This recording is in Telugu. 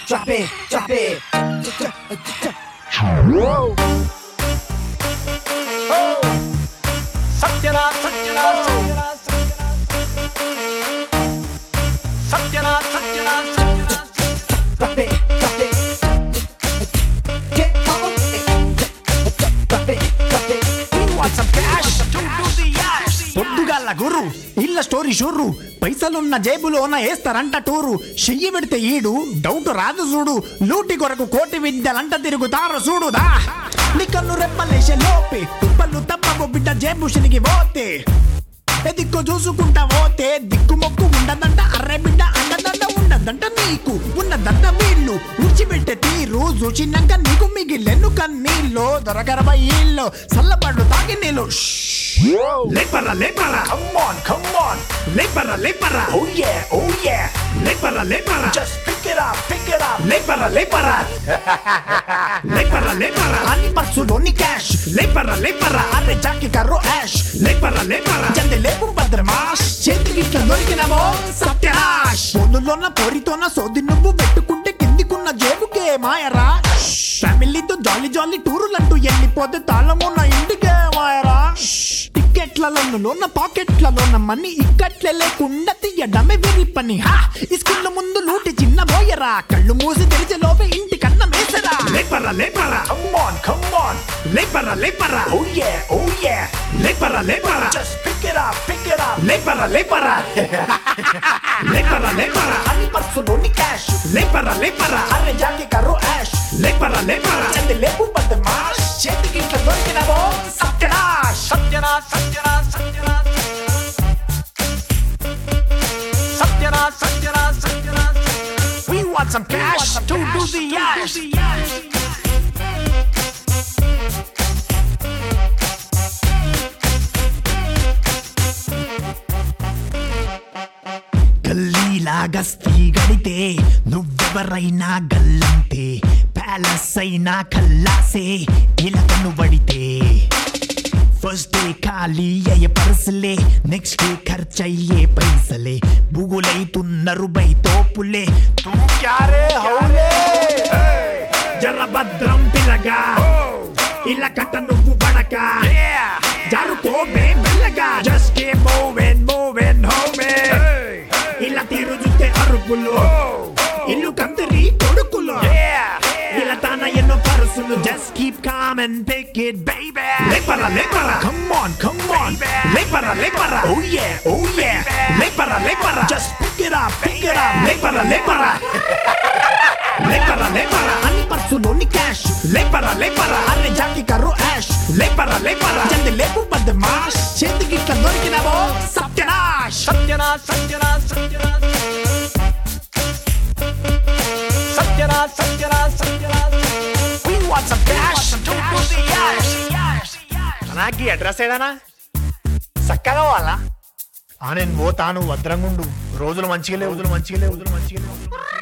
drop it, drop it. Satyanath, Satyanath, Satyanath, Satyanath, Satyanath, Satyanath. Drop it, drop it. Get on it. Drop it, drop it. Who wants some cash? To do the yash. పొద్దుగాల గుర్రు ఇళ్ళ స్టోరీ షుర్రు పైసలున్న జేబులోన వేస్తారంట టూరు చెయ్యి పెడితే ఈడు డౌట్ రాదు చూడు లూటి కొరకు కోటి విద్యలంట తిరుగుతారు చూడుదా నీ కన్ను రెప్పలేసే లోపే తుప్పలు తప్పవు బిడ్డ జేబు శనిగి పోతే ఎదిక్కు చూసుకుంటా పోతే దిక్కు మొక్కు ఉండదంట అర్రే బిడ్డ అండదండ ఉండదంట నీకు ఉన్నదంట వీళ్ళు ఉడిచిపెట్టే తీరు చూచినాక నీకు మిగిలెన్ను కన్నీళ్ళు దొరకరబై ఇల్లు చల్లబడు తాగి నీళ్ళు Lepara, lepara, come on, come on. Lepara, lepara, oh yeah, oh yeah. Lepara, lepara, just pick it up, pick it up. Lepara, lepara, lepara, lepara. అని పర్సులోని క్యాష్ Lepara, lepara, అరే జాకి కర్రో యాష్ lepara, lepara. జల్ది లేపు భద్రమాష్ చేతికి ఇట్లా దొరికినవో సత్యనాష్ పొందులోన పొరితోన సోది నువ్వు పెట్టుకుంటే కిందికున్న జేబుకే మాయరా ఫ్యామిలీతో జాలీ జాలీ టూరులంటూ వెళ్ళిపోతే తాళమున్న ఇంటికే మాయరా టికెట్లలోన పాకెట్లలోన మనీ ఇక్కట్లే లేకుండా తీయడమే వెరీ పని హా ఇస్కూల్ ముందు లూటి చిన్న పోయరా కళ్ళు మూసి తెరిచే లోపే ఇంటి కన్న మేసరా Lepara, lepara, come on, come on. Lepara, lepara, oh yeah, oh yeah. Lepara, lepara, just pick it up, pick it up. Lepara, lepara, lepara, lepara. అని పర్సులోని క్యాష్ Lepara, lepara, అరే జాకి కర్రో యాష్ lepara, lepara. జల్ది లేపు బద్మాష్ చేతికి ఇట్లా దొరికినవో సత్యనాష్ Satyanath, Satyanath, Satyanath. Satyanath, Satyanath, Satyanath. We want some cash to do the yash. గల్లీలా గస్తీ గడితే నువ్వెవరైనా గల్లంతే ప్యాలెస్ అయినా కల్లాసే ఇలా కన్ను పడితే ఫస్ట్ డే ఖాళీ అయ్యే పర్సులే నెక్స్ట్ డే ఖర్చయ్యే పైసలే బుగులైతున్నారు బై తోపులే తూ క్యారే హౌలే జర భద్రం పిల్లగా ఇలా కట్ట నువ్వు పడక జారుకోవే మెల్లగా జస్ట్ కీప్ మూవింగ్ మూవింగ్ హోమే ఇలా తీరు చూస్తే అరుపులు ఇల్లు కందరి కొడుకులు ఇలా తాన ఎన్నో పరుసులు just keep calm and pick it baby lepara lepara come on lepara lepara oh yeah lepara lepara just pick it up lepara lepara lepara lepara అని పర్సులోని క్యాష్ lepara lepara అరే జాకి కర్రో యాష్ lepara lepara జల్ది లేపు బద్మాష్ చేతికి ఇట్లా దొరికినవో సత్యనాష్ Satyanath, Satyanath, Satyanath. Satyanath, Satyanath, Satyanath. We want some cash to do the yash. నాకు అడ్రస్ ఏడానా చక్కగా వాళ్ళ నేను పోతాను భద్రంగుండు రోజులు మంచిగా లేవు